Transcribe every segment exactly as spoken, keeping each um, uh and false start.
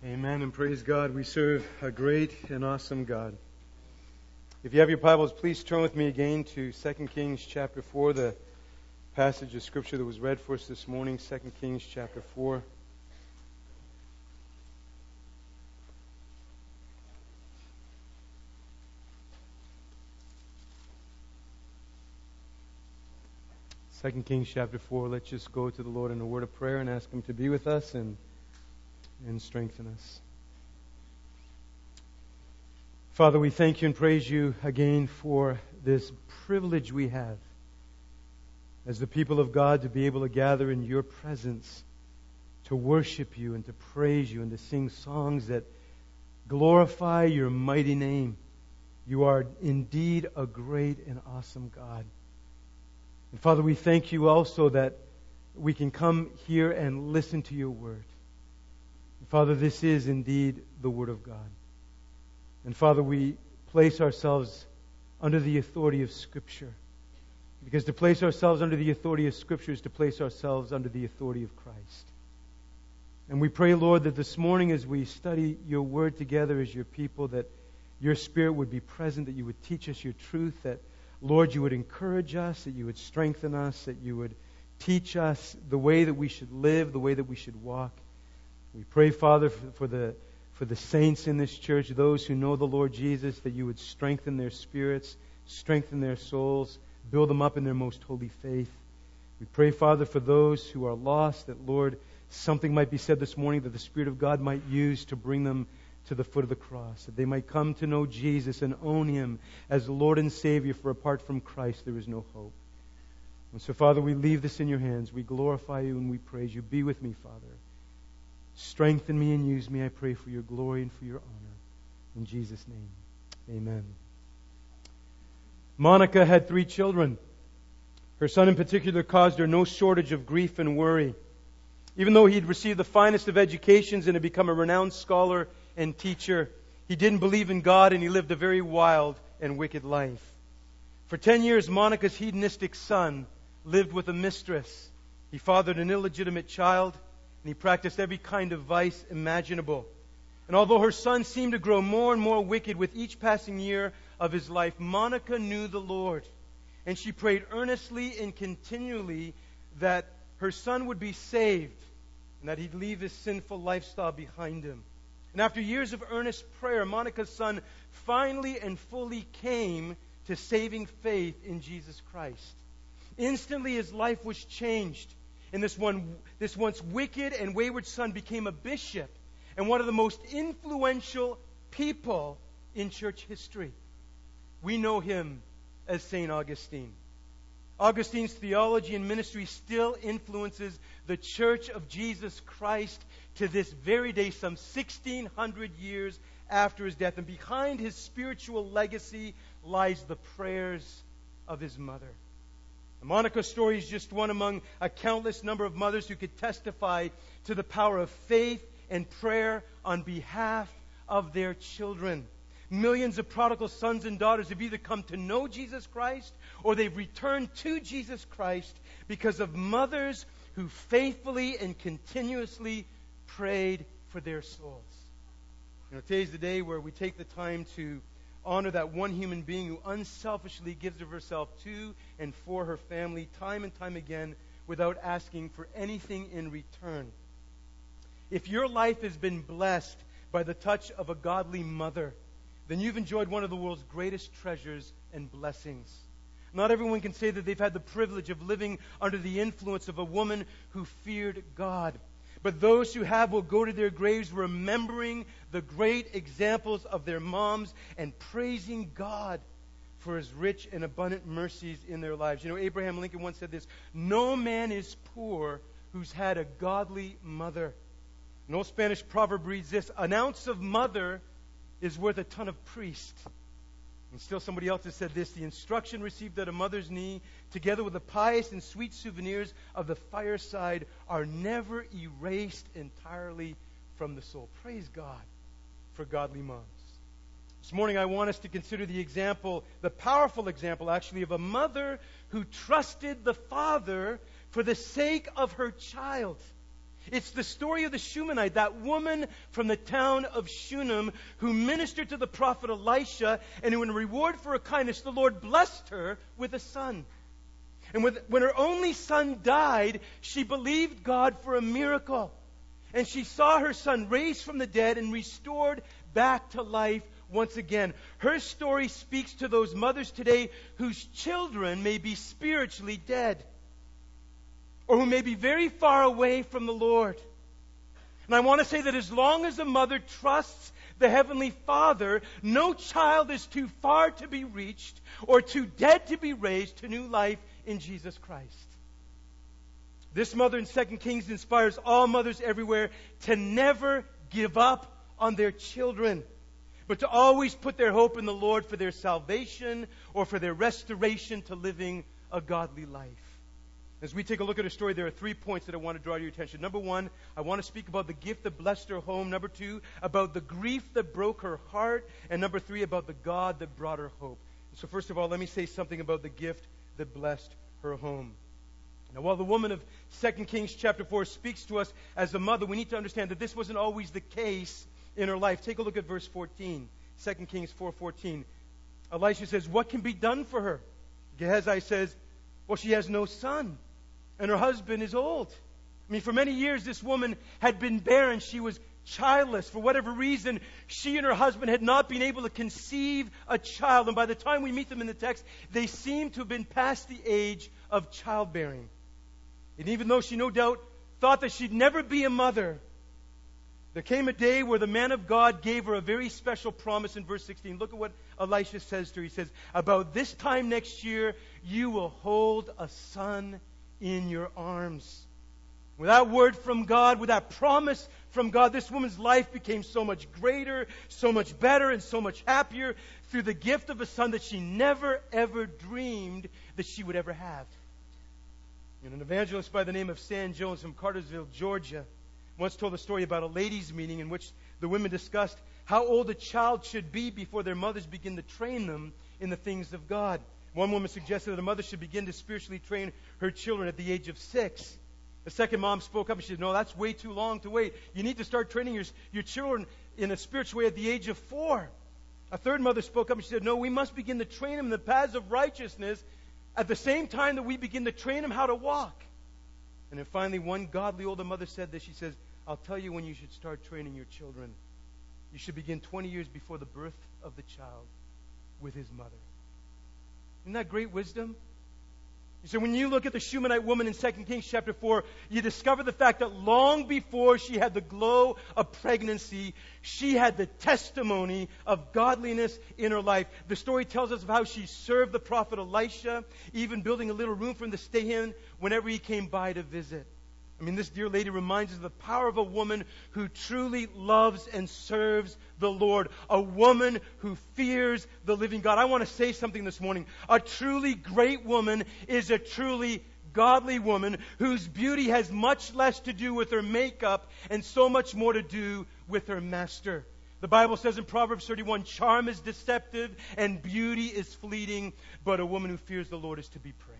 Amen and praise God. We serve a great and awesome God. If you have your Bibles, please turn with me again to Second Kings chapter four, the passage of Scripture that was read for us this morning, Second Kings chapter four. Second Kings chapter four. Let's just go to the Lord in a word of prayer and ask Him to be with us and, and strengthen us. Father, we thank you and praise you again for this privilege we have as the people of God to be able to gather in your presence, to worship you and to praise you and to sing songs that glorify your mighty name. You are indeed a great and awesome God. And Father, we thank you also that we can come here and listen to your word. And Father, this is indeed the word of God. And Father, we place ourselves under the authority of Scripture. Because to place ourselves under the authority of Scripture is to place ourselves under the authority of Christ. And we pray, Lord, that this morning as we study your word together as your people, that your Spirit would be present, that you would teach us your truth, that, Lord, you would encourage us, that you would strengthen us, that you would teach us the way that we should live, the way that we should walk. We pray, Father, for, for the for the saints in this church, those who know the Lord Jesus, that you would strengthen their spirits, strengthen their souls, build them up in their most holy faith. We pray, Father, for those who are lost, that, Lord, something might be said this morning that the Spirit of God might use to bring them to the foot of the cross, that they might come to know Jesus and own Him as Lord and Savior, for apart from Christ there is no hope. And so, Father, we leave this in your hands. We glorify you and we praise you. Be with me, Father. Strengthen me and use me, I pray, for your glory and for your honor. In Jesus' name, amen. Monica had three children. Her son in particular caused her no shortage of grief and worry. Even though he had received the finest of educations and had become a renowned scholar and teacher, he didn't believe in God and he lived a very wild and wicked life. For ten years, Monica's hedonistic son lived with a mistress. He fathered an illegitimate child, and he practiced every kind of vice imaginable. And although her son seemed to grow more and more wicked with each passing year of his life, Monica knew the Lord. And she prayed earnestly and continually that her son would be saved and that he'd leave his sinful lifestyle behind him. And after years of earnest prayer, Monica's son finally and fully came to saving faith in Jesus Christ. Instantly his life was changed. And this one, this once wicked and wayward son became a bishop and one of the most influential people in church history. We know him as Saint Augustine. Augustine's theology and ministry still influences the Church of Jesus Christ to this very day, some sixteen hundred years after his death. And behind his spiritual legacy lies the prayers of his mother. Monica's story is just one among a countless number of mothers who could testify to the power of faith and prayer on behalf of their children. Millions of prodigal sons and daughters have either come to know Jesus Christ or they've returned to Jesus Christ because of mothers who faithfully and continuously prayed for their souls. You know, today's the day where we take the time to honor that one human being who unselfishly gives of herself to and for her family time and time again without asking for anything in return. If your life has been blessed by the touch of a godly mother, then you've enjoyed one of the world's greatest treasures and blessings. Not everyone can say that they've had the privilege of living under the influence of a woman who feared God. But those who have will go to their graves remembering the great examples of their moms and praising God for His rich and abundant mercies in their lives. You know, Abraham Lincoln once said this: "No man is poor who's had a godly mother." An old Spanish proverb reads this: "An ounce of mother is worth a ton of priest." And still somebody else has said this: "The instruction received at a mother's knee, together with the pious and sweet souvenirs of the fireside, are never erased entirely from the soul." Praise God for godly moms. This morning I want us to consider the example, the powerful example actually, of a mother who trusted the Father for the sake of her child. It's the story of the Shunammite, that woman from the town of Shunem who ministered to the prophet Elisha, and who in reward for her kindness, the Lord blessed her with a son. And with, when her only son died, she believed God for a miracle. And she saw her son raised from the dead and restored back to life once again. Her story speaks to those mothers today whose children may be spiritually dead, or who may be very far away from the Lord. And I want to say that as long as a mother trusts the Heavenly Father, no child is too far to be reached or too dead to be raised to new life in Jesus Christ. This mother in Second Kings inspires all mothers everywhere to never give up on their children, but to always put their hope in the Lord for their salvation or for their restoration to living a godly life. As we take a look at her story, there are three points that I want to draw to your attention. Number one, I want to speak about the gift that blessed her home. Number two, about the grief that broke her heart. And number three, about the God that brought her hope. So first of all, let me say something about the gift that blessed her home. Now, while the woman of Second Kings chapter four speaks to us as a mother, we need to understand that this wasn't always the case in her life. Take a look at verse fourteen. Second Kings four fourteen. Elisha says, what can be done for her? Gehazi says, well, she has no son, and her husband is old. I mean, for many years, this woman had been barren. She was childless. For whatever reason, she and her husband had not been able to conceive a child. And by the time we meet them in the text, they seem to have been past the age of childbearing. And even though she no doubt thought that she'd never be a mother, there came a day where the man of God gave her a very special promise in verse sixteen. Look at what Elisha says to her. He says, about this time next year, you will hold a son in your arms. With that word from God, with that promise from God, this woman's life became so much greater, so much better, and so much happier through the gift of a son that she never, ever dreamed that she would ever have. And an evangelist by the name of Stan Jones from Cartersville, Georgia, once told a story about a ladies' meeting in which the women discussed how old a child should be before their mothers begin to train them in the things of God. One woman suggested that a mother should begin to spiritually train her children at the age of six. The second mom spoke up and she said, no, that's way too long to wait. You need to start training your, your children in a spiritual way at the age of four. A third mother spoke up and she said, no, we must begin to train them in the paths of righteousness at the same time that we begin to train them how to walk. And then finally, one godly older mother said this. She says, I'll tell you when you should start training your children. You should begin twenty years before the birth of the child with his mother. Isn't that great wisdom? So when you look at the Shunammite woman in Second Kings chapter four, you discover the fact that long before she had the glow of pregnancy, she had the testimony of godliness in her life. The story tells us of how she served the prophet Elisha, even building a little room for him to stay in whenever he came by to visit. I mean, this dear lady reminds us of the power of a woman who truly loves and serves the Lord. A woman who fears the living God. I want to say something this morning. A truly great woman is a truly godly woman whose beauty has much less to do with her makeup and so much more to do with her master. The Bible says in Proverbs thirty-one, charm is deceptive and beauty is fleeting, but a woman who fears the Lord is to be praised.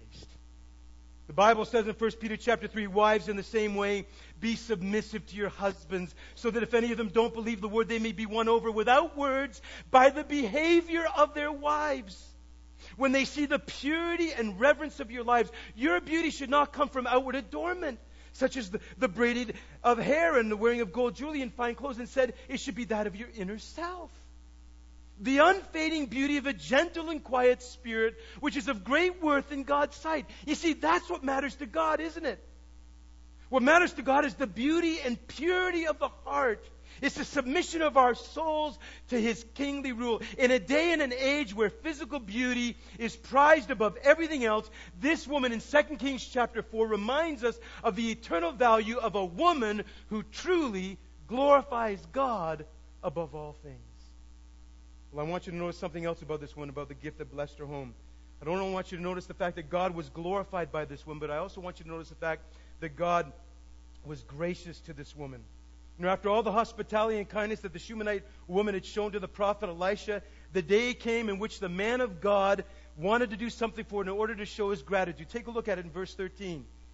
The Bible says in First Peter chapter three, wives in the same way, be submissive to your husbands, so that if any of them don't believe the word, they may be won over without words by the behavior of their wives. When they see the purity and reverence of your lives, your beauty should not come from outward adornment, such as the, the braiding of hair and the wearing of gold jewelry and fine clothes. Instead, it should be that of your inner self. The unfading beauty of a gentle and quiet spirit, which is of great worth in God's sight. You see, that's what matters to God, isn't it? What matters to God is the beauty and purity of the heart. It's the submission of our souls to His kingly rule. In a day and an age where physical beauty is prized above everything else, this woman in Second Kings chapter four reminds us of the eternal value of a woman who truly glorifies God above all things. Well, I want you to notice something else about this woman, about the gift that blessed her home. I don't only want you to notice the fact that God was glorified by this woman, but I also want you to notice the fact that God was gracious to this woman. You know, after all the hospitality and kindness that the Shunammite woman had shown to the prophet Elisha, the day came in which the man of God wanted to do something for her in order to show his gratitude. Take a look at it in verse thirteen.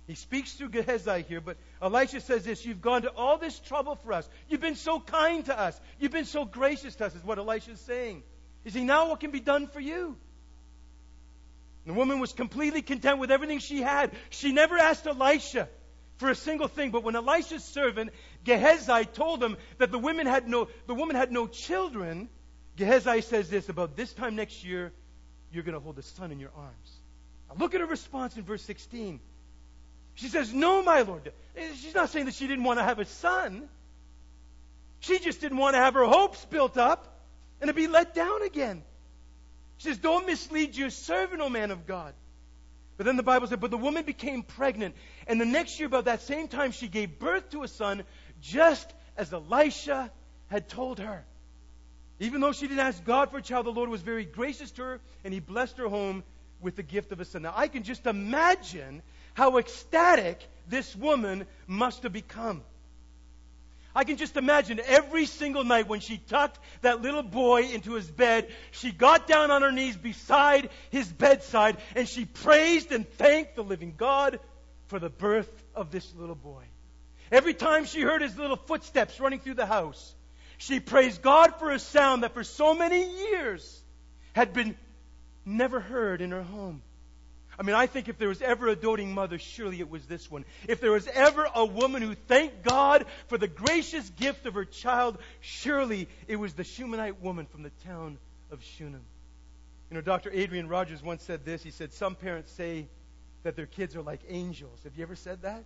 He speaks through Gehazi here, but Elisha says this, you've gone to all this trouble for us. You've been so kind to us. You've been so gracious to us, is what Elisha is saying. He's saying, now what can be done for you? The woman was completely content with everything she had. She never asked Elisha for a single thing. But when Elisha's servant, Gehazi, told him that the women had no, the woman had no children, Gehazi says this, about this time next year, you're going to hold a son in your arms. Now look at her response in verse sixteen. She says, no, my Lord. She's not saying that she didn't want to have a son. She just didn't want to have her hopes built up and to be let down again. She says, don't mislead your servant, O man of God. But then the Bible said, but the woman became pregnant. And the next year, about that same time, she gave birth to a son, just as Elisha had told her. Even though she didn't ask God for a child, the Lord was very gracious to her, and He blessed her home with the gift of a son. Now, I can just imagine how ecstatic this woman must have become. I can just imagine every single night when she tucked that little boy into his bed, she got down on her knees beside his bedside and she praised and thanked the living God for the birth of this little boy. Every time she heard his little footsteps running through the house, she praised God for a sound that for so many years had been never heard in her home. I mean, I think if there was ever a doting mother, surely it was this one. If there was ever a woman who thanked God for the gracious gift of her child, surely it was the Shunammite woman from the town of Shunem. You know, Doctor Adrian Rogers once said this. He said, some parents say that their kids are like angels. Have you ever said that?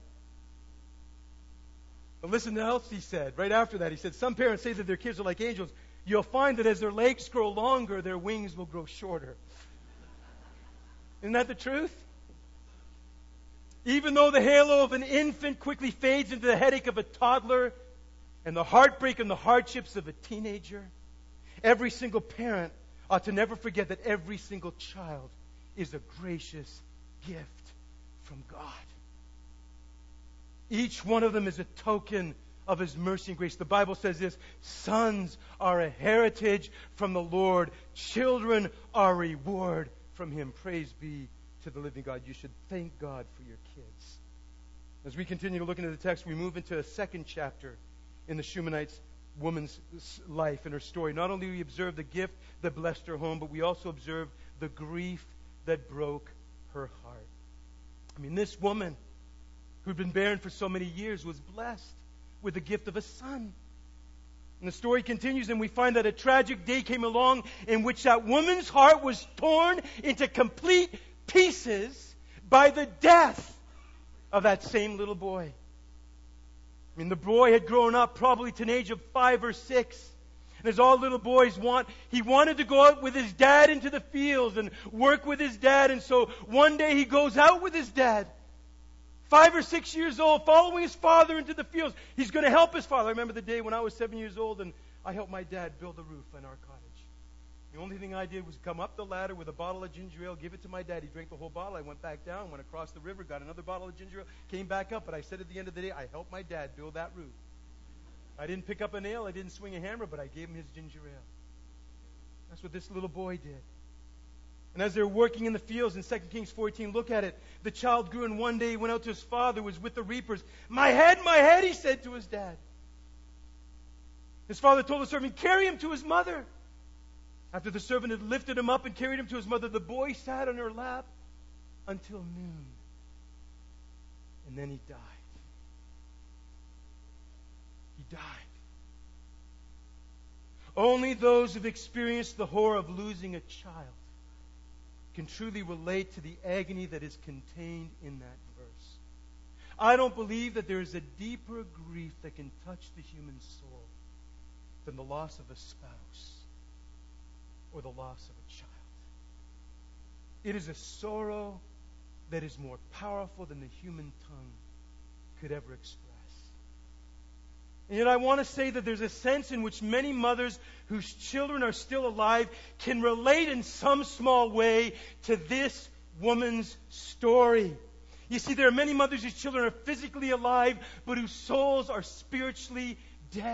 But listen to what else he said. Right after that, he said, some parents say that their kids are like angels. You'll find that as their legs grow longer, their wings will grow shorter. Isn't that the truth? Even though the halo of an infant quickly fades into the headache of a toddler and the heartbreak and the hardships of a teenager, every single parent ought to never forget that every single child is a gracious gift from God. Each one of them is a token of His mercy and grace. The Bible says this, sons are a heritage from the Lord. Children are a reward from Him. Praise be to the living God. You should thank God for your kids. As we continue to look into the text, we move into a second chapter in the Shunammite woman's life and her story. Not only do we observe the gift that blessed her home, but we also observe the grief that broke her heart. I mean, this woman who'd been barren for so many years was blessed with the gift of a son. And the story continues, and we find that a tragic day came along in which that woman's heart was torn into complete pieces by the death of that same little boy. I mean, the boy had grown up probably to an age of five or six. And as all little boys want, he wanted to go out with his dad into the fields and work with his dad. And so one day he goes out with his dad. Five or six years old, following his father into the fields. He's going to help his father. I remember the day when I was seven years old and I helped my dad build a roof on our cottage. The only thing I did was come up the ladder with a bottle of ginger ale, give it to my dad. He drank the whole bottle. I went back down, went across the river, got another bottle of ginger ale, came back up. But I said at the end of the day, I helped my dad build that roof. I didn't pick up a nail, I didn't swing a hammer, but I gave him his ginger ale. That's what this little boy did. And as they're working in the fields in Second Kings fourteen, look at it. The child grew, and one day he went out to his father who was with the reapers. My head, my head, he said to his dad. His father told the servant, carry him to his mother. After the servant had lifted him up and carried him to his mother, the boy sat on her lap until noon. And then he died. He died. Only those who've experienced the horror of losing a child can truly relate to the agony that is contained in that verse. I don't believe that there is a deeper grief that can touch the human soul than the loss of a spouse or the loss of a child. It is a sorrow that is more powerful than the human tongue could ever express. And yet I want to say that there's a sense in which many mothers whose children are still alive can relate in some small way to this woman's story. You see, there are many mothers whose children are physically alive, but whose souls are spiritually dead.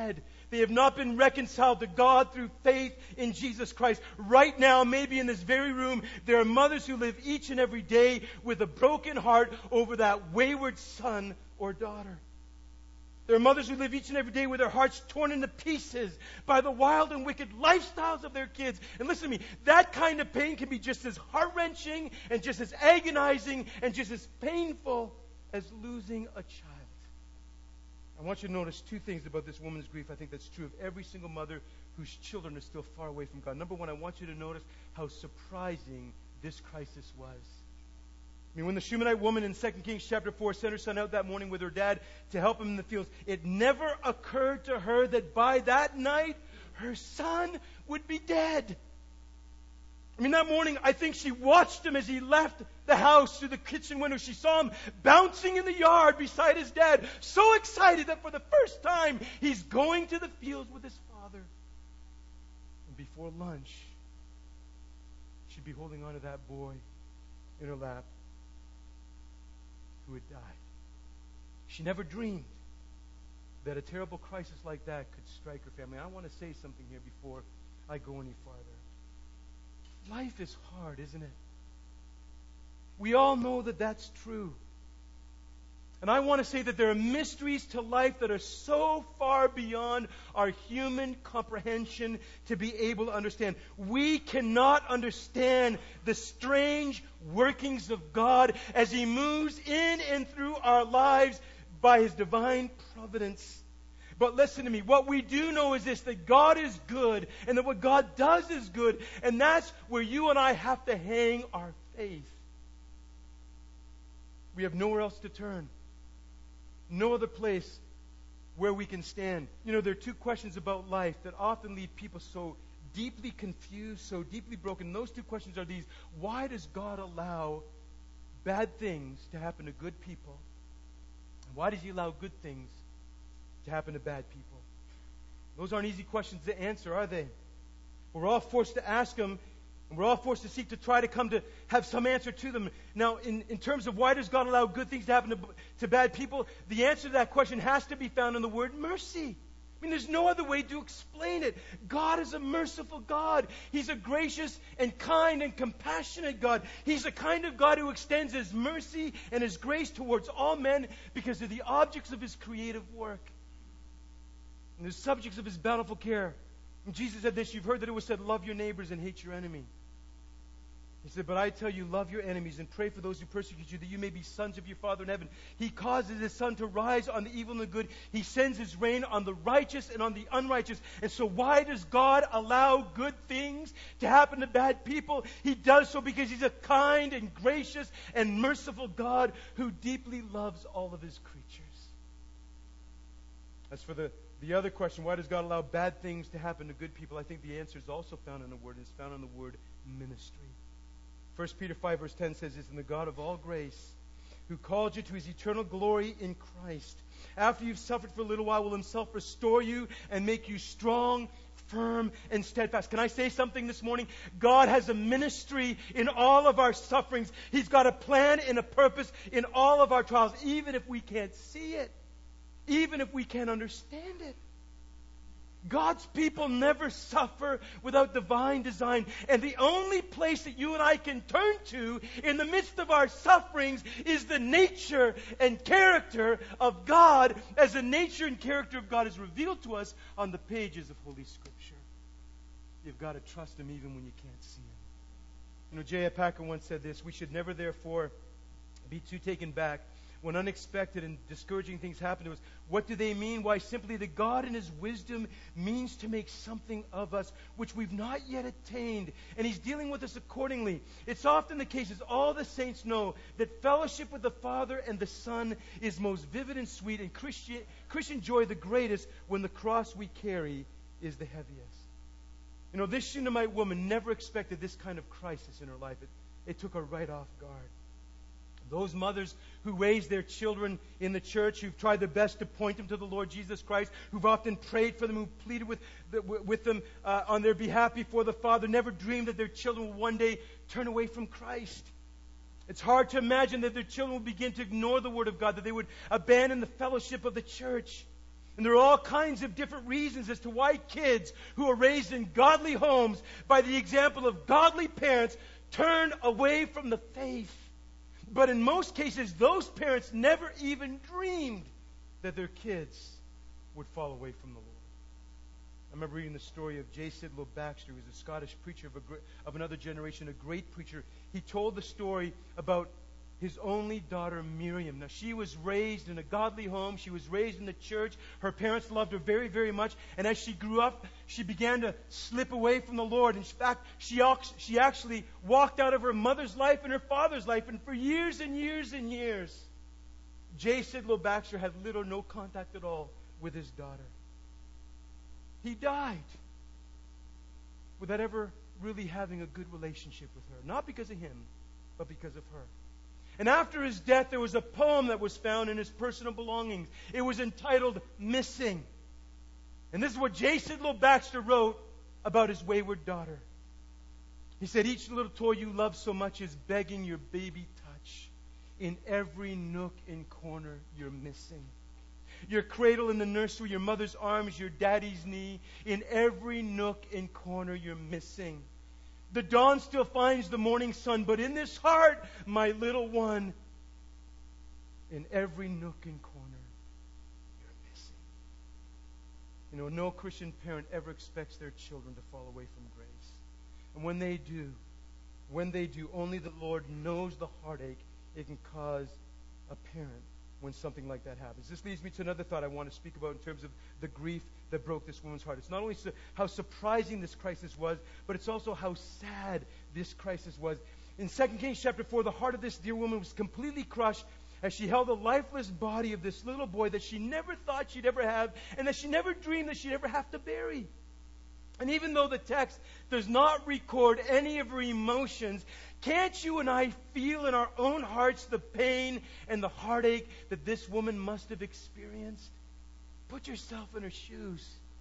They have not been reconciled to God through faith in Jesus Christ. Right now, maybe in this very room, there are mothers who live each and every day with a broken heart over that wayward son or daughter. There are mothers who live each and every day with their hearts torn into pieces by the wild and wicked lifestyles of their kids. And listen to me, that kind of pain can be just as heart-wrenching and just as agonizing and just as painful as losing a child. I want you to notice two things about this woman's grief. I think that's true of every single mother whose children are still far away from God. Number one, I want you to notice how surprising this crisis was. I mean, when the Shunammite woman in Second Kings chapter four sent her son out that morning with her dad to help him in the fields, it never occurred to her that by that night, her son would be dead. I mean, that morning, I think she watched him as he left the house through the kitchen window. She saw him bouncing in the yard beside his dad, so excited that for the first time, he's going to the fields with his father. And before lunch, she'd be holding on to that boy in her lap who had died. She never dreamed that a terrible crisis like that could strike her family. I want to say something here before I go any farther. Life is hard, isn't it? We all know that that's true. And I want to say that there are mysteries to life that are so far beyond our human comprehension to be able to understand. We cannot understand the strange workings of God as He moves in and through our lives by His divine providence. But listen to me, what we do know is this, that God is good, and that what God does is good, and that's where you and I have to hang our faith. We have nowhere else to turn. No other place where we can stand. You know, there are two questions about life that often leave people so deeply confused, so deeply broken. Those two questions are these. Why does God allow bad things to happen to good people? And why does He allow good things to happen to bad people? Those aren't easy questions to answer, are they? We're all forced to ask them, and we're all forced to seek to try to come to have some answer to them. Now, in, in terms of why does God allow good things to happen to, to bad people, the answer to that question has to be found in the word mercy. I mean, there's no other way to explain it. God is a merciful God. He's a gracious and kind and compassionate God. He's the kind of God who extends His mercy and His grace towards all men because they're the objects of His creative work. And the subjects of His bountiful care. And Jesus said this, you've heard that it was said, love your neighbors and hate your enemy. He said, but I tell you, love your enemies and pray for those who persecute you, that you may be sons of your Father in heaven. He causes His sun to rise on the evil and the good. He sends His rain on the righteous and on the unrighteous. And so why does God allow good things to happen to bad people? He does so because He's a kind and gracious and merciful God who deeply loves all of His creatures. As for the The other question, why does God allow bad things to happen to good people? I think the answer is also found in the word. It's found in the word ministry. First Peter five verse ten says this, and the God of all grace, who called you to His eternal glory in Christ, after you've suffered for a little while, will Himself restore you and make you strong, firm, and steadfast. Can I say something this morning? God has a ministry in all of our sufferings. He's got a plan and a purpose in all of our trials, even if we can't see it. Even if we can't understand it. God's people never suffer without divine design. And the only place that you and I can turn to in the midst of our sufferings is the nature and character of God, as the nature and character of God is revealed to us on the pages of Holy Scripture. You've got to trust Him even when you can't see Him. You know, J I Packer once said this, we should never therefore be too taken back when unexpected and discouraging things happen to us. What do they mean? Why, simply that God in His wisdom means to make something of us which we've not yet attained, and He's dealing with us accordingly. It's often the case, as all the saints know, that fellowship with the Father and the Son is most vivid and sweet, and Christian, Christian joy the greatest when the cross we carry is the heaviest. You know, this Shunammite woman never expected this kind of crisis in her life. It, it took her right off guard. Those mothers who raise their children in the church, who've tried their best to point them to the Lord Jesus Christ, who've often prayed for them, who've pleaded with, with them uh, on their behalf before the Father, never dreamed that their children will one day turn away from Christ. It's hard to imagine that their children will begin to ignore the Word of God, that they would abandon the fellowship of the church. And there are all kinds of different reasons as to why kids who are raised in godly homes by the example of godly parents turn away from the faith. But in most cases, those parents never even dreamed that their kids would fall away from the Lord. I remember reading the story of J. Sidlow Baxter, who was a Scottish preacher of, a, of another generation, a great preacher. He told the story about his only daughter, Miriam. Now, she was raised in a godly home. She was raised in the church. Her parents loved her very, very much. And as she grew up, she began to slip away from the Lord. In fact, she, she actually walked out of her mother's life and her father's life. And for years and years and years, J. Sidlow Baxter had little or no contact at all with his daughter. He died without ever really having a good relationship with her. Not because of him, but because of her. And after his death, there was a poem that was found in his personal belongings. It was entitled Missing. And this is what J. Sidlow Baxter wrote about his wayward daughter. He said, each little toy you love so much is begging your baby touch. In every nook and corner you're missing. Your cradle in the nursery, your mother's arms, your daddy's knee. In every nook and corner you're missing. The dawn still finds the morning sun, but in this heart, my little one, in every nook and corner, you're missing. You know, no Christian parent ever expects their children to fall away from grace. And when they do, when they do, only the Lord knows the heartache it can cause a parent when something like that happens. This leads me to another thought I want to speak about in terms of the grief that broke this woman's heart. It's not only su- how surprising this crisis was, but it's also how sad this crisis was. In Second Kings chapter four, the heart of this dear woman was completely crushed as she held the lifeless body of this little boy that she never thought she'd ever have and that she never dreamed that she'd ever have to bury. And even though the text does not record any of her emotions, can't you and I feel in our own hearts the pain and the heartache that this woman must have experienced? Put yourself in her shoes.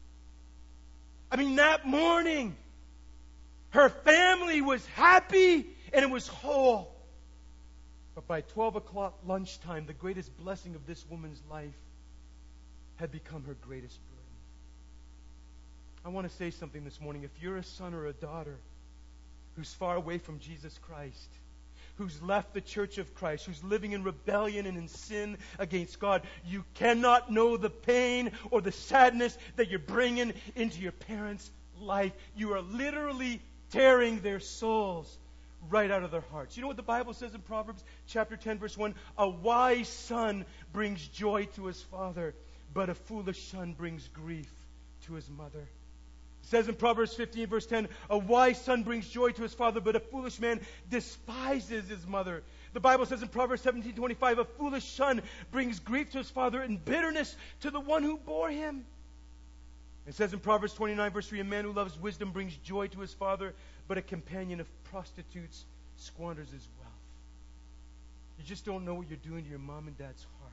I mean, that morning, her family was happy and it was whole. But by twelve o'clock lunchtime, the greatest blessing of this woman's life had become her greatest burden. I want to say something this morning. If you're a son or a daughter who's far away from Jesus Christ, who's left the church of Christ, who's living in rebellion and in sin against God, you cannot know the pain or the sadness that you're bringing into your parents' life. You are literally tearing their souls right out of their hearts. You know what the Bible says in Proverbs chapter ten, verse one? A wise son brings joy to his father, but a foolish son brings grief to his mother. It says in Proverbs fifteen, verse ten, a wise son brings joy to his father, but a foolish man despises his mother. The Bible says in Proverbs seventeen, twenty-five, a foolish son brings grief to his father and bitterness to the one who bore him. It says in Proverbs twenty-nine, verse three, a man who loves wisdom brings joy to his father, but a companion of prostitutes squanders his wealth. You just don't know what you're doing to your mom and dad's heart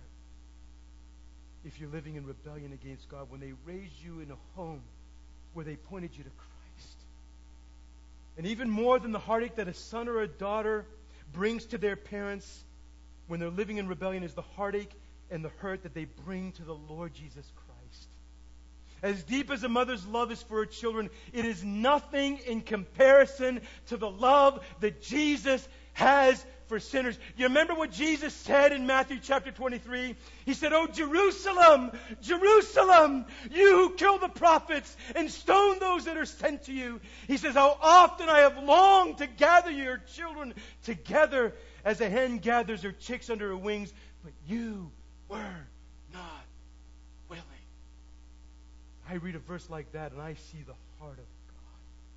if you're living in rebellion against God when they raised you in a home where they pointed you to Christ. And even more than the heartache that a son or a daughter brings to their parents when they're living in rebellion is the heartache and the hurt that they bring to the Lord Jesus Christ. As deep as a mother's love is for her children, it is nothing in comparison to the love that Jesus has for sinners. You remember what Jesus said in Matthew chapter twenty-three? He said, "Oh, Jerusalem, Jerusalem, you who kill the prophets and stone those that are sent to you." He says, "How often I have longed to gather your children together as a hen gathers her chicks under her wings, but you were not willing." I read a verse like that and I see the heart of God.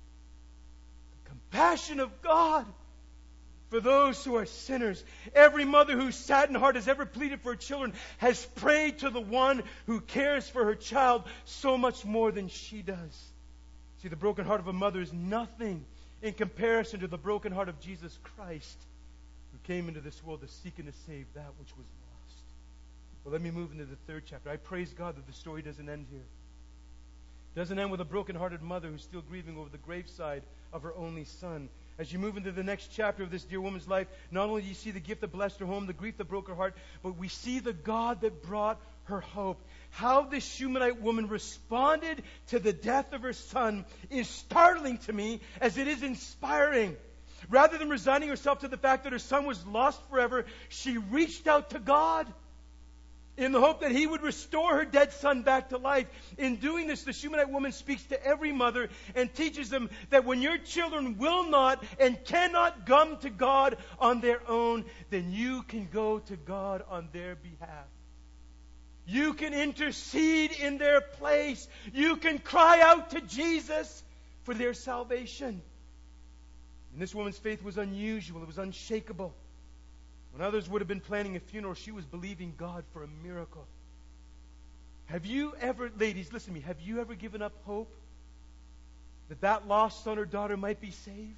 The compassion of God for those who are sinners. Every mother who's sad in heart has ever pleaded for her children has prayed to the one who cares for her child so much more than she does. See, the broken heart of a mother is nothing in comparison to the broken heart of Jesus Christ, who came into this world to seek and to save that which was lost. Well, let me move into the third chapter. I praise God that the story doesn't end here. It doesn't end with a broken-hearted mother who's still grieving over the graveside of her only son. As you move into the next chapter of this dear woman's life, not only do you see the gift that blessed her home, the grief that broke her heart, but we see the God that brought her hope. How this Shunammite woman responded to the death of her son is startling to me, as it is inspiring. Rather than resigning herself to the fact that her son was lost forever, she reached out to God in the hope that He would restore her dead son back to life. In doing this, the Shunammite woman speaks to every mother and teaches them that when your children will not and cannot come to God on their own, then you can go to God on their behalf. You can intercede in their place. You can cry out to Jesus for their salvation. And this woman's faith was unusual. It was unshakable. When others would have been planning a funeral, she was believing God for a miracle. Have you ever, ladies, listen to me, have you ever given up hope that that lost son or daughter might be saved?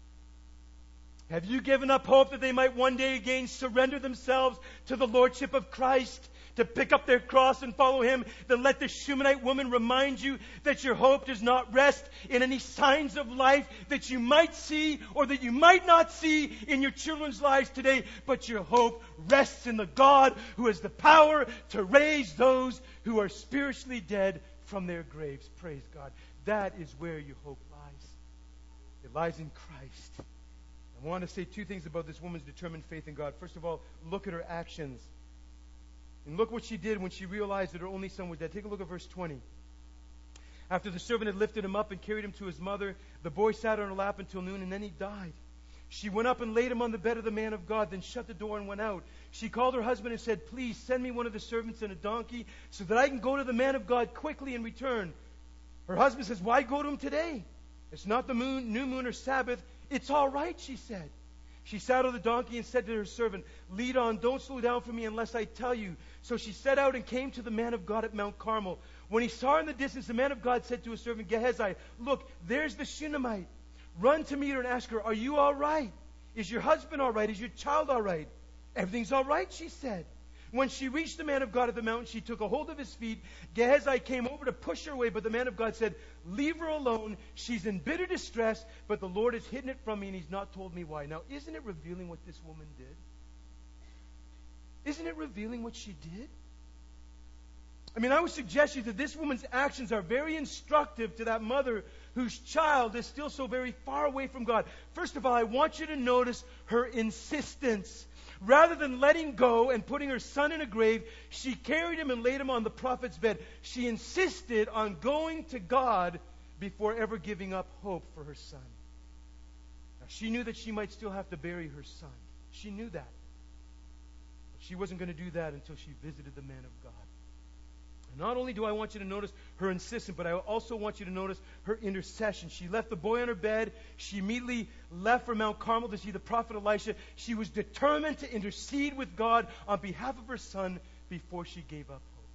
Have you given up hope that they might one day again surrender themselves to the Lordship of Christ, to pick up their cross and follow Him? Then let the Shunammite woman remind you that your hope does not rest in any signs of life that you might see or that you might not see in your children's lives today, but your hope rests in the God who has the power to raise those who are spiritually dead from their graves. Praise God. That is where your hope lies. It lies in Christ. I want to say two things about this woman's determined faith in God. First of all, look at her actions. And look what she did when she realized that her only son was dead. Take a look at verse twenty. After the servant had lifted him up and carried him to his mother, the boy sat on her lap until noon, and then he died. She went up and laid him on the bed of the man of God, then shut the door and went out. She called her husband and said, "Please send me one of the servants and a donkey so that I can go to the man of God quickly and return." Her husband says, "Why go to him today? It's not the moon, new moon or Sabbath." "It's all right," she said. She saddled the donkey and said to her servant, "Lead on, don't slow down for me unless I tell you." So she set out and came to the man of God at Mount Carmel. When he saw her in the distance, the man of God said to his servant Gehazi, "Look, there's the Shunammite. Run to meet her and ask her, 'Are you all right? Is your husband all right? Is your child all right?' 'Everything's all right,' she said. When she reached the man of God at the mountain, she took a hold of his feet. Gehazi came over to push her away, but the man of God said, 'Leave her alone. She's in bitter distress, but the Lord has hidden it from me, and He's not told me why.'" Now, isn't it revealing what this woman did? Isn't it revealing what she did? I mean, I would suggest to you that this woman's actions are very instructive to that mother whose child is still so very far away from God. First of all, I want you to notice her insistence. Rather than letting go and putting her son in a grave, she carried him and laid him on the prophet's bed. She insisted on going to God before ever giving up hope for her son. Now, she knew that she might still have to bury her son. She knew that. But she wasn't going to do that until she visited the man of God. Not only do I want you to notice her insistence, but I also want you to notice her intercession. She left the boy on her bed. She immediately left for Mount Carmel to see the prophet Elisha. She was determined to intercede with God on behalf of her son before she gave up hope.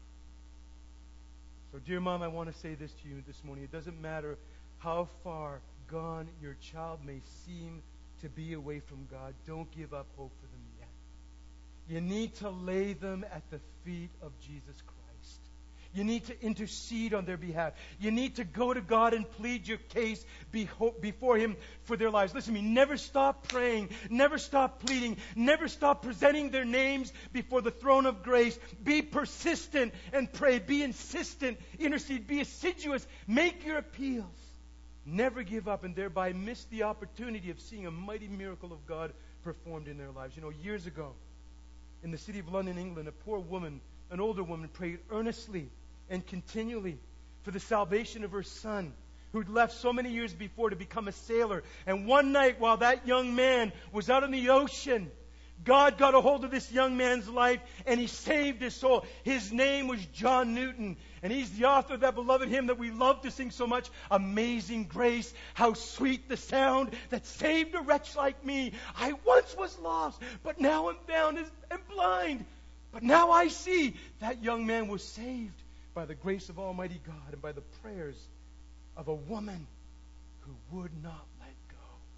So, dear Mom, I want to say this to you this morning. It doesn't matter how far gone your child may seem to be away from God. Don't give up hope for them yet. You need to lay them at the feet of Jesus Christ. You need to intercede on their behalf. You need to go to God and plead your case before Him for their lives. Listen to me. Never stop praying. Never stop pleading. Never stop presenting their names before the throne of grace. Be persistent and pray. Be insistent. Intercede. Be assiduous. Make your appeals. Never give up and thereby miss the opportunity of seeing a mighty miracle of God performed in their lives. You know, years ago, in the city of London, England, a poor woman, an older woman, prayed earnestly and continually for the salvation of her son, who'd left so many years before to become a sailor. And one night, while that young man was out on the ocean, God got a hold of this young man's life and He saved his soul. His name was John Newton, and he's the author of that beloved hymn that we love to sing so much, "Amazing Grace, how sweet the sound that saved a wretch like me. I once was lost, but now I'm found and blind. But now I see." That young man was saved by the grace of Almighty God and by the prayers of a woman who would not let go.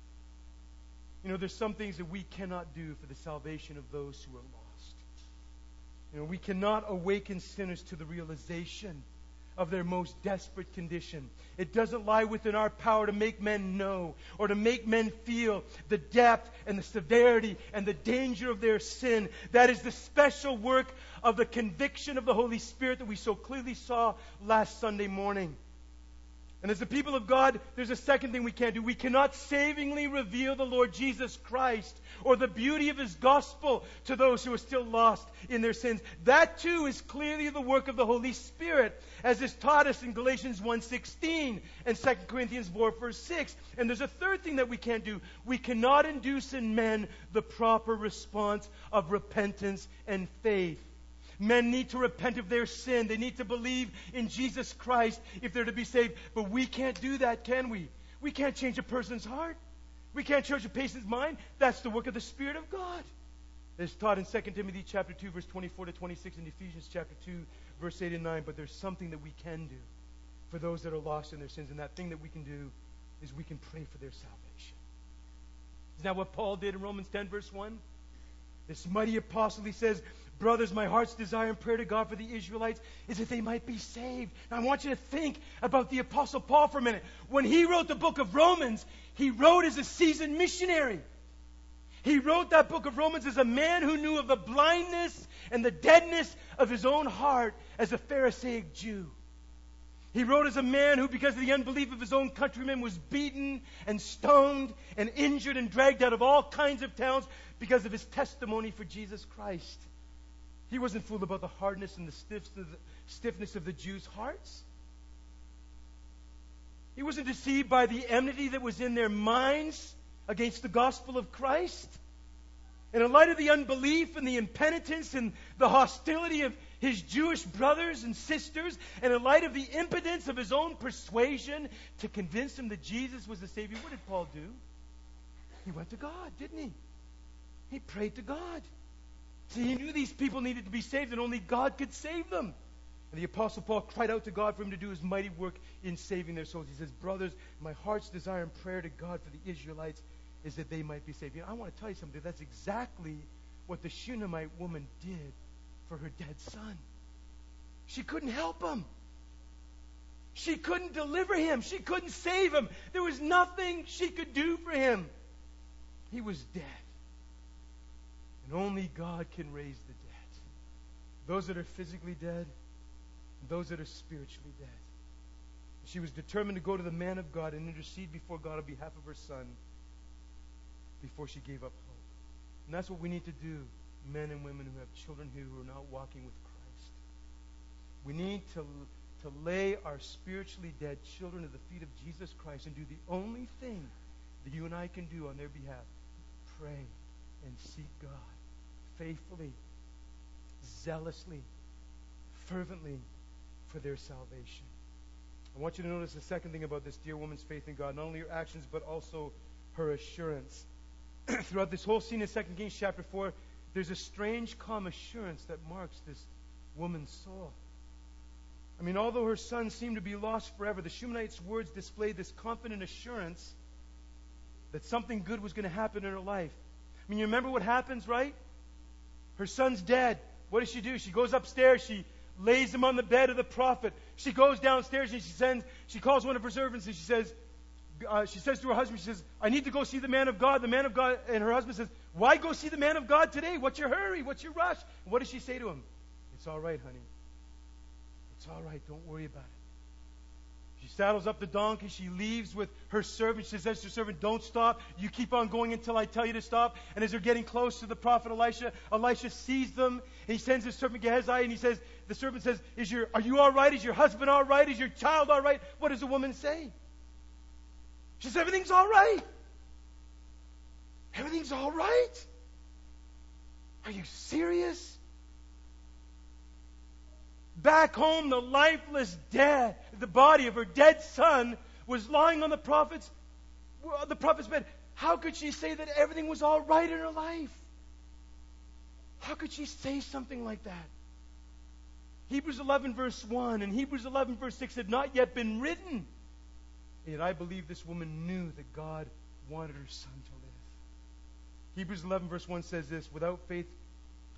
You know, there's some things that we cannot do for the salvation of those who are lost. You know, we cannot awaken sinners to the realization of their most desperate condition. It doesn't lie within our power to make men know or to make men feel the depth and the severity and the danger of their sin. That is the special work of the conviction of the Holy Spirit that we so clearly saw last Sunday morning. And as the people of God, there's a second thing we can't do. We cannot savingly reveal the Lord Jesus Christ or the beauty of His gospel to those who are still lost in their sins. That too is clearly the work of the Holy Spirit, as is taught us in Galatians one sixteen and Second Corinthians four verse six. And there's a third thing that we can't do. We cannot induce in men the proper response of repentance and faith. Men need to repent of their sin. They need to believe in Jesus Christ if they're to be saved. But we can't do that, can we? We can't change a person's heart. We can't change a person's mind. That's the work of the Spirit of God. It's taught in Second Timothy chapter two, verse twenty-four to twenty-six, and Ephesians chapter two, verse eight and nine. But there's something that we can do for those that are lost in their sins. And that thing that we can do is we can pray for their salvation. Isn't that what Paul did in Romans ten, verse one? This mighty apostle, he says, brothers, my heart's desire and prayer to God for the Israelites is that they might be saved. Now I want you to think about the apostle Paul for a minute. When he wrote the book of Romans, he wrote as a seasoned missionary. He wrote that book of Romans as a man who knew of the blindness and the deadness of his own heart as a Pharisaic Jew. He wrote as a man who, because of the unbelief of his own countrymen, was beaten and stoned and injured and dragged out of all kinds of towns because of his testimony for Jesus Christ. He wasn't fooled about the hardness and the stiffness of the Jews' hearts. He wasn't deceived by the enmity that was in their minds against the gospel of Christ. And in light of the unbelief and the impenitence and the hostility of his Jewish brothers and sisters, and in light of the impotence of his own persuasion to convince him that Jesus was the Savior, what did Paul do? He went to God, didn't he? He prayed to God. See, he knew these people needed to be saved, and only God could save them. And the Apostle Paul cried out to God for him to do his mighty work in saving their souls. He says, brothers, my heart's desire and prayer to God for the Israelites is that they might be saved. You know, I want to tell you something. That's exactly what the Shunammite woman did for her dead son. She couldn't help him. She couldn't deliver him. She couldn't save him. There was nothing she could do for him. He was dead. And only God can raise the dead. Those that are physically dead, and those that are spiritually dead. She was determined to go to the man of God and intercede before God on behalf of her son before she gave up hope. And that's what we need to do, men and women who have children who are not walking with Christ. We need to, to lay our spiritually dead children at the feet of Jesus Christ and do the only thing that you and I can do on their behalf. Pray and seek God faithfully, zealously, fervently for their salvation. I want you to notice the second thing about this dear woman's faith in God, not only her actions, but also her assurance. Throughout this whole scene in Second Kings chapter four, there's a strange, calm assurance that marks this woman's soul. I mean, although her son seemed to be lost forever, the Shunammite's words displayed this confident assurance that something good was going to happen in her life. I mean, you remember what happens, right? Her son's dead. What does she do? She goes upstairs. She lays him on the bed of the prophet. She goes downstairs and she sends. She calls one of her servants and she says, uh, she says to her husband, she says, I need to go see the man of God. The man of God, and her husband says, why go see the man of God today? What's your hurry? What's your rush? And what does she say to him? It's all right, honey. It's all right. Don't worry about it. She saddles up the donkey. She leaves with her servant. She says to her servant, don't stop. You keep on going until I tell you to stop. And as they're getting close to the prophet Elisha, Elisha sees them. And he sends his servant Gehazi, and he says, the servant says, Is your, are you all right? Is your husband all right? Is your child all right? What does the woman say? She says, everything's all right. Everything's all right. Are you serious? Back home, the lifeless dead, the body of her dead son was lying on the prophet's, the prophet's bed. How could she say that everything was all right in her life? How could she say something like that? Hebrews eleven verse one and Hebrews eleven verse six had not yet been written. Yet I believe this woman knew that God wanted her son to live. Hebrews eleven verse one says this, without faith,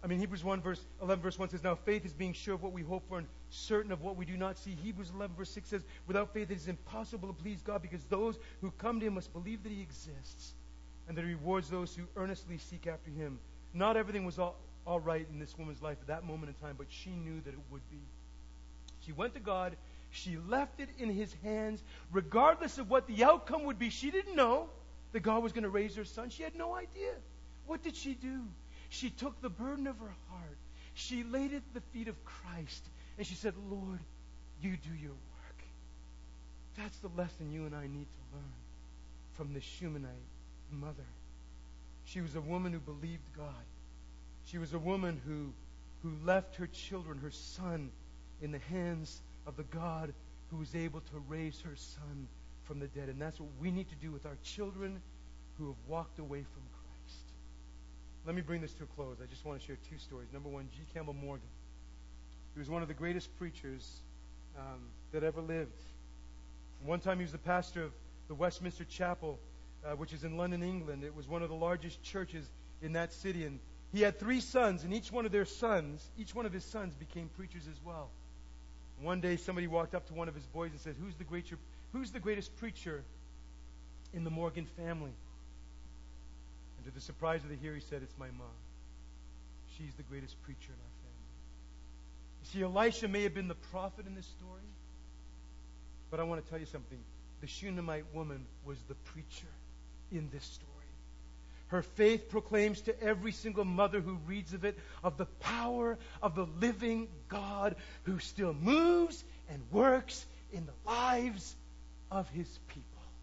I mean, Hebrews one verse eleven verse one says, now faith is being sure of what we hope for and certain of what we do not see. Hebrews eleven verse six says, without faith it is impossible to please God, because those who come to Him must believe that He exists and that He rewards those who earnestly seek after Him. Not everything was all, all right in this woman's life at that moment in time, but she knew that it would be. She went to God. She left it in His hands. Regardless of what the outcome would be, she didn't know that God was going to raise her son. She had no idea. What did she do? She took the burden of her heart. She laid it at the feet of Christ. And she said, Lord, you do your work. That's the lesson you and I need to learn from this Shunammite mother. She was a woman who believed God. She was a woman who, who left her children, her son, in the hands of the God who was able to raise her son from the dead. And that's what we need to do with our children who have walked away from Christ. Let me bring this to a close. I just want to share two stories. Number one, G. Campbell Morgan. He was one of the greatest preachers um, that ever lived. One time he was the pastor of the Westminster Chapel, uh, which is in London, England. It was one of the largest churches in that city. And he had three sons, and each one of their sons, each one of his sons became preachers as well. One day somebody walked up to one of his boys and said, who's the greater, who's the greatest preacher in the Morgan family? And to the surprise of the hearer, he said, it's my mom. She's the greatest preacher in our family. You see, Elisha may have been the prophet in this story, but I want to tell you something. The Shunammite woman was the preacher in this story. Her faith proclaims to every single mother who reads of it of the power of the living God who still moves and works in the lives of His people.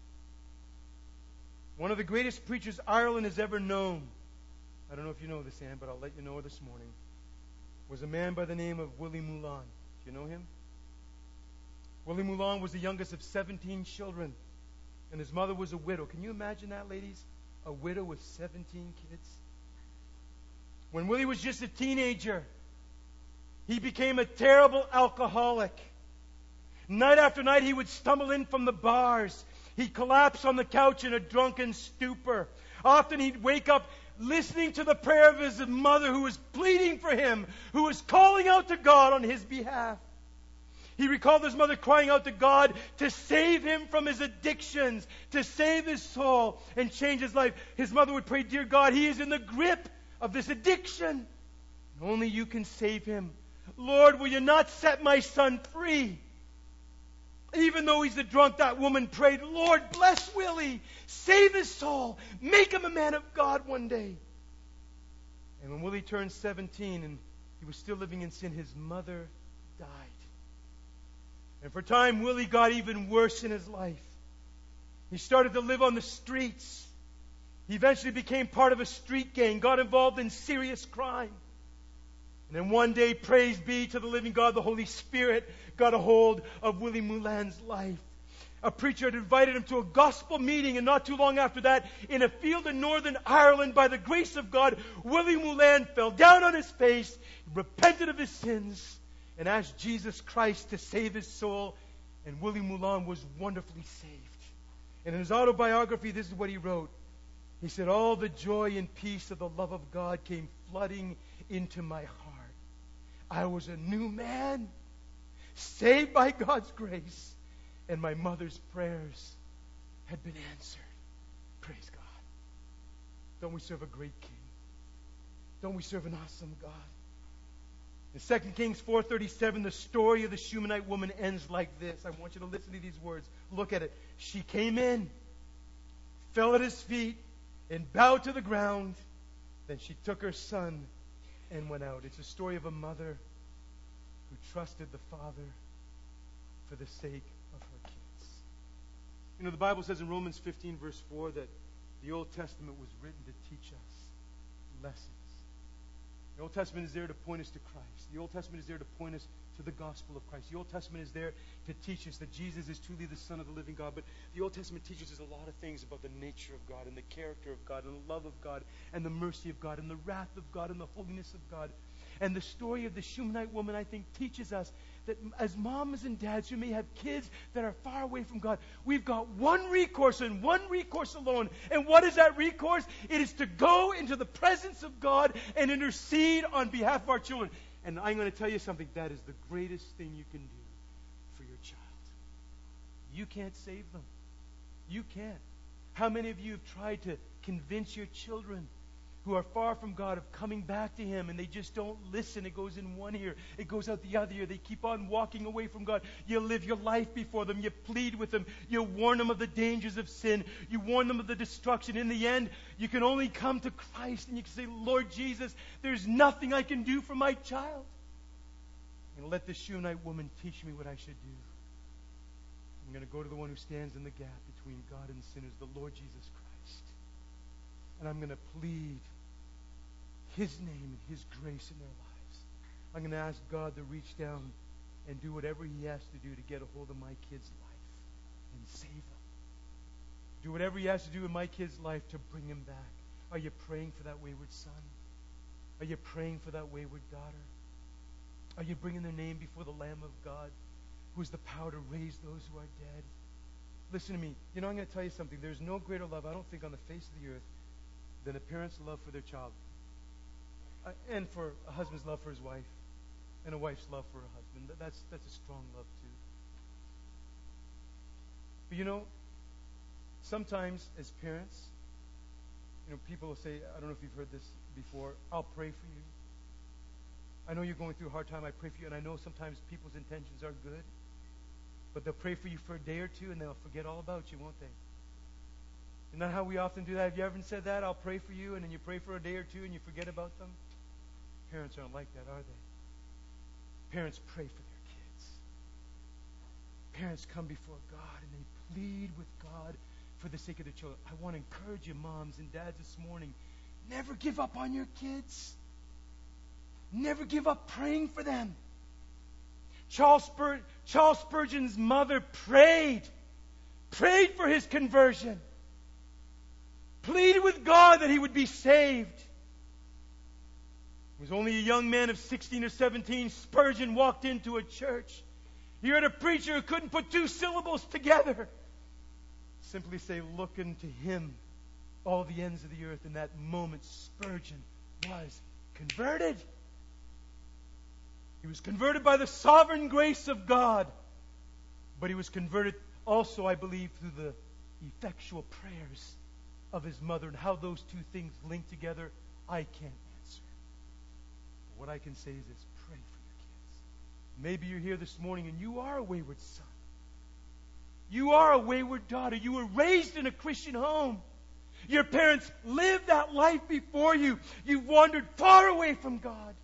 One of the greatest preachers Ireland has ever known, I don't know if you know this, Anne, but I'll let you know this morning, was a man by the name of Willie Moulin. Do you know him? Willie Moulin was the youngest of seventeen children, and his mother was a widow. Can you imagine that, ladies? A widow with seventeen kids. When Willie was just a teenager, he became a terrible alcoholic. Night after night, he would stumble in from the bars. He'd collapse on the couch in a drunken stupor. Often he'd wake up listening to the prayer of his mother, who was pleading for him, who was calling out to God on his behalf. He recalled his mother crying out to God to save him from his addictions, to save his soul and change his life. His mother would pray, dear God, he is in the grip of this addiction. Only you can save him. Lord, will you not set my son free? Even though he's a drunk, that woman prayed, Lord, bless Willie. Save his soul. Make him a man of God one day. And when Willie turned seventeen and he was still living in sin, his mother died. And for a time, Willie got even worse in his life. He started to live on the streets. He eventually became part of a street gang, got involved in serious crime. And then one day, praise be to the living God, the Holy Spirit got a hold of Willie Moulin's life. A preacher had invited him to a gospel meeting, and not too long after that, in a field in Northern Ireland, by the grace of God, Willie Moulin fell down on his face, repented of his sins, and asked Jesus Christ to save his soul, and Willie Moulin was wonderfully saved. And in his autobiography, this is what he wrote. He said, all the joy and peace of the love of God came flooding into my heart. I was a new man, saved by God's grace, and my mother's prayers had been answered. Praise God. Don't we serve a great King? Don't we serve an awesome God? In Second Kings four thirty-seven, the story of the Shunammite woman ends like this. I want you to listen to these words. Look at it. She came in, fell at his feet, and bowed to the ground. Then she took her son and went out. It's a story of a mother who trusted the Father for the sake of her kids. You know, the Bible says in Romans fifteen, verse four, that the Old Testament was written to teach us lessons. The Old Testament is there to point us to Christ. The Old Testament is there to point us to the gospel of Christ. The Old Testament is there to teach us that Jesus is truly the Son of the living God. But the Old Testament teaches us a lot of things about the nature of God and the character of God and the love of God and the mercy of God and the wrath of God and the holiness of God. And the story of the Shunammite woman, I think, teaches us that as moms and dads who may have kids that are far away from God, we've got one recourse and one recourse alone. And what is that recourse? It is to go into the presence of God and intercede on behalf of our children. And I'm going to tell you something. That is the greatest thing you can do for your child. You can't save them. You can't. How many of you have tried to convince your children who are far from God of coming back to Him, and they just don't listen? It goes in one ear, it goes out the other ear. They keep on walking away from God. You live your life before them. You plead with them. You warn them of the dangers of sin. You warn them of the destruction. In the end, you can only come to Christ and you can say, Lord Jesus, there's nothing I can do for my child. And let the Shunammite woman teach me what I should do. I'm going to go to the one who stands in the gap between God and sinners, the Lord Jesus Christ. And I'm going to plead His name and His grace in their lives. I'm going to ask God to reach down and do whatever He has to do to get a hold of my kid's life and save them. Do whatever He has to do in my kid's life to bring him back. Are you praying for that wayward son? Are you praying for that wayward daughter? Are you bringing their name before the Lamb of God, who has the power to raise those who are dead? Listen to me. You know, I'm going to tell you something. There's no greater love, I don't think, on the face of the earth than a parent's love for their child. Uh, and for a husband's love for his wife. And a wife's love for her husband. That's, that's a strong love, too. But you know, sometimes as parents, you know, people will say, I don't know if you've heard this before, I'll pray for you. I know you're going through a hard time. I pray for you. And I know sometimes people's intentions are good. But they'll pray for you for a day or two and they'll forget all about you, won't they? Isn't that how we often do that? Have you ever said that? I'll pray for you, and then you pray for a day or two and you forget about them? Parents aren't like that, are they? Parents pray for their kids. Parents come before God and they plead with God for the sake of their children. I want to encourage you, moms and dads, this morning. Never give up on your kids. Never give up praying for them. Charles, Spur- Charles Spurgeon's mother prayed. Prayed for his conversion. Pleaded with God that he would be saved. He was only a young man of sixteen or seventeen. Spurgeon walked into a church. He heard a preacher who couldn't put two syllables together. Simply say, look unto Him, all the ends of the earth. In that moment, Spurgeon was converted. He was converted by the sovereign grace of God. But he was converted also, I believe, through the effectual prayers of his mother. And how those two things link together, I can't answer. But what I can say is this: pray for your kids. Maybe you're here this morning and you are a wayward son. You are a wayward daughter. You were raised in a Christian home. Your parents lived that life before you. You've wandered far away from God.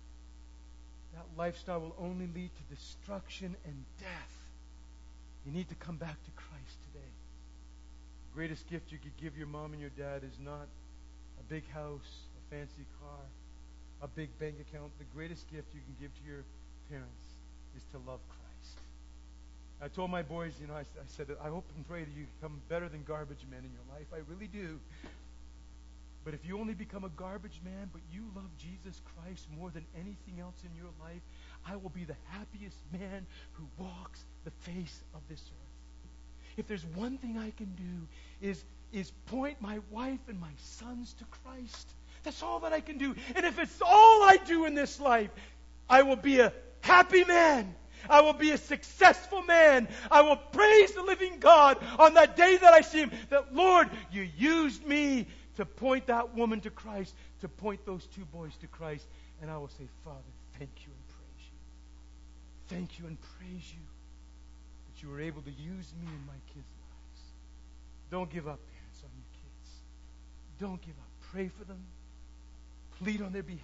That lifestyle will only lead to destruction and death. You need to come back to Christ today. The greatest gift you could give your mom and your dad is not a big house, a fancy car, a big bank account. The greatest gift you can give to your parents is to love Christ. I told my boys, you know, I, I said, I hope and pray that you become better than garbage men in your life. I really do. But if you only become a garbage man, but you love Jesus Christ more than anything else in your life, I will be the happiest man who walks the face of this earth. If there's one thing I can do is, is point my wife and my sons to Christ. That's all that I can do. And if it's all I do in this life, I will be a happy man. I will be a successful man. I will praise the living God on that day that I see Him. That, Lord, you used me to point that woman to Christ, to point those two boys to Christ. And I will say, Father, thank you and praise you. Thank you and praise you that you were able to use me in my kids' lives. Don't give up, parents, on your kids. Don't give up. Pray for them. Plead on their behalf.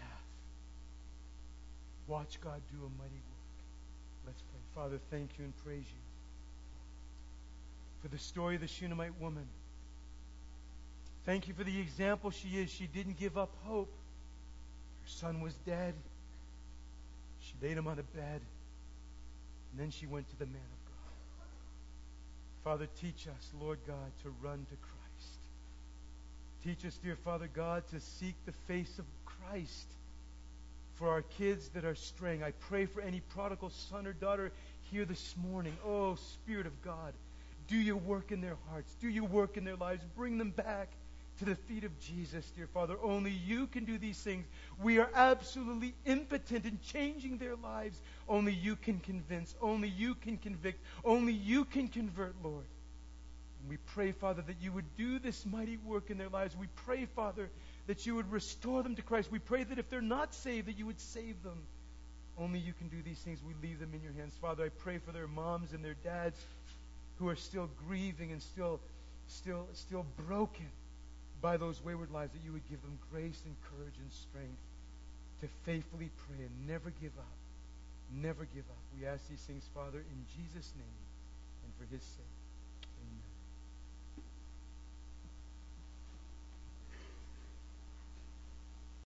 Watch God do a mighty work. Let's pray. Father, thank you and praise you for the story of the Shunammite woman. Thank you for the example she is. She didn't give up hope. Her son was dead. She laid him on a bed. And then she went to the man of God. Father, teach us, Lord God, to run to Christ. Teach us, dear Father God, to seek the face of Christ. for our kids that are straying. I pray for any prodigal son or daughter here this morning. Oh, Spirit of God, do your work in their hearts. Do your work in their lives. Bring them back to the feet of Jesus, dear Father. Only you can do these things. We are absolutely impotent in changing their lives. Only you can convince. Only you can convict. Only you can convert, Lord. And we pray, Father, that you would do this mighty work in their lives. We pray, Father, that you would restore them to Christ. We pray that if they're not saved, that you would save them. Only you can do these things. We leave them in your hands. Father, I pray for their moms and their dads who are still grieving and still, still, still broken by those wayward lives, that you would give them grace and courage and strength to faithfully pray and never give up. Never give up. We ask these things, Father, in Jesus' name and for his sake.